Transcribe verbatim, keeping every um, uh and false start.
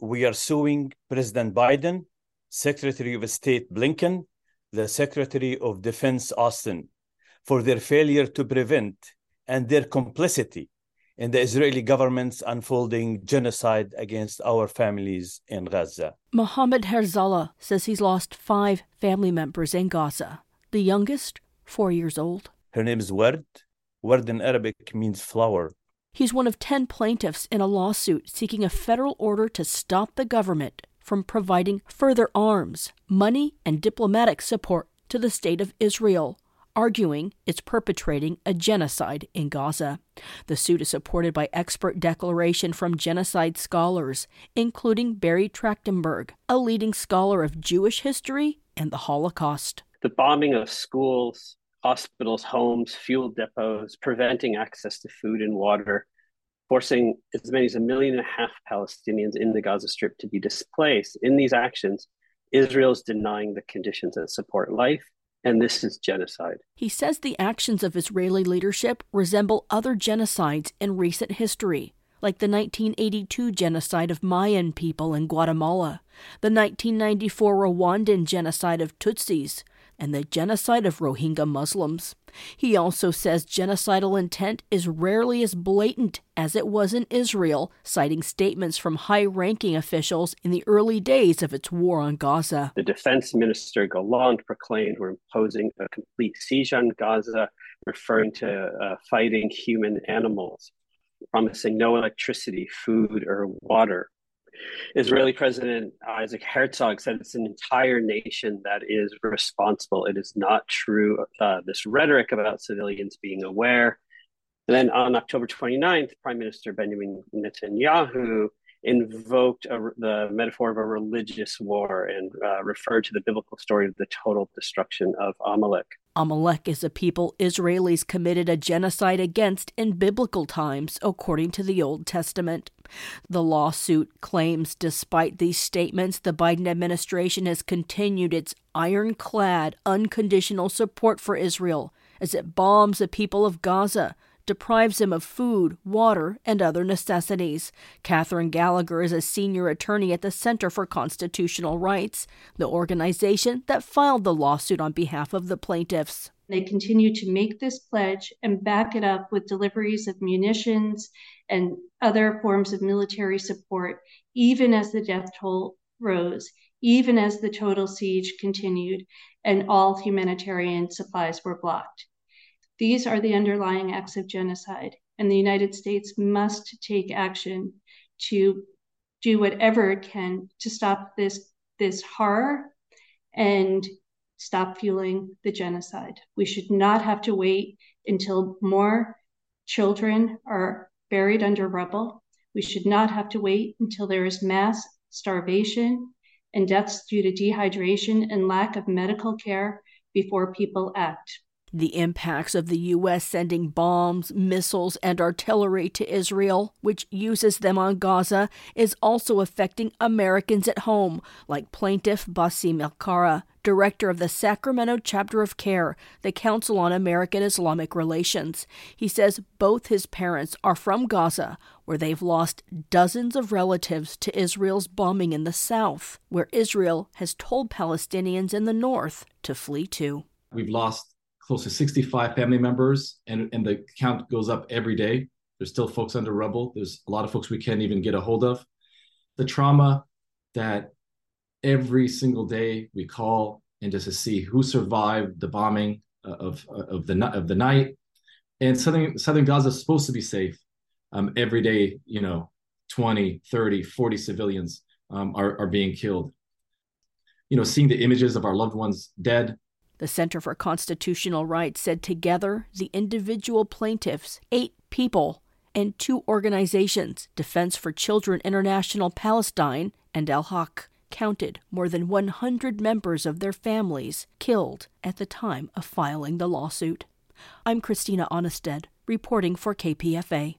we are suing President Biden, Secretary of State Blinken, the Secretary of Defense Austin, for their failure to prevent and their complicity in the Israeli government's unfolding genocide against our families in Gaza. Mohammed Herzallah says he's lost five family members in Gaza. The youngest, four years old. Her name is Werd. Werd in Arabic means flower. He's one of ten plaintiffs in a lawsuit seeking a federal order to stop the government from providing further arms, money, and diplomatic support to the state of Israel, arguing it's perpetrating a genocide in Gaza. The suit is supported by expert declaration from genocide scholars, including Barry Trachtenberg, a leading scholar of Jewish history and the Holocaust. The bombing of schools, hospitals, homes, fuel depots, preventing access to food and water, forcing as many as a million and a half Palestinians in the Gaza Strip to be displaced. In these actions, Israel is denying the conditions that support life, and this is genocide. He says the actions of Israeli leadership resemble other genocides in recent history, like the nineteen eighty-two genocide of Mayan people in Guatemala, the nineteen ninety-four Rwandan genocide of Tutsis, and the genocide of Rohingya Muslims. He also says genocidal intent is rarely as blatant as it was in Israel, citing statements from high-ranking officials in the early days of its war on Gaza. The defense minister Gallant proclaimed we're imposing a complete siege on Gaza, referring to uh, fighting human animals, promising no electricity, food, or water. Israeli President Isaac Herzog said it's an entire nation that is responsible. It is not true, uh, this rhetoric about civilians being aware. And then on October twenty-ninth, Prime Minister Benjamin Netanyahu invoked a, the metaphor of a religious war and uh, referred to the biblical story of the total destruction of Amalek. Amalek is a people Israelis committed a genocide against in biblical times, according to the Old Testament. The lawsuit claims despite these statements, the Biden administration has continued its ironclad, unconditional support for Israel as it bombs the people of Gaza, deprives them of food, water, and other necessities. Catherine Gallagher is a senior attorney at the Center for Constitutional Rights, the organization that filed the lawsuit on behalf of the plaintiffs. They continue to make this pledge and back it up with deliveries of munitions and other forms of military support, even as the death toll rose, even as the total siege continued, and all humanitarian supplies were blocked. These are the underlying acts of genocide, and the United States must take action to do whatever it can to stop this, this horror and stop fueling the genocide. We should not have to wait until more children are buried under rubble. We should not have to wait until there is mass starvation and deaths due to dehydration and lack of medical care before people act. The impacts of the U S sending bombs, missiles, and artillery to Israel, which uses them on Gaza, is also affecting Americans at home, like plaintiff Bassem El-Kara, director of the Sacramento chapter of CARE, the Council on American Islamic Relations. He says both his parents are from Gaza, where they've lost dozens of relatives to Israel's bombing in the south, where Israel has told Palestinians in the north to flee to. We've lost close to sixty-five family members, and, and the count goes up every day. There's still folks under rubble. There's a lot of folks we can't even get a hold of. The trauma that every single day we call and just to see who survived the bombing of, of, the, of the night. And southern, southern Gaza is supposed to be safe. Um, every day, you know, twenty, thirty, forty civilians um, are, are being killed. You know, seeing the images of our loved ones dead. The Center for Constitutional Rights said together the individual plaintiffs, eight people, and two organizations, Defense for Children International Palestine and Al-Haq, counted more than one hundred members of their families killed at the time of filing the lawsuit. I'm Christina Onnested, reporting for K P F A.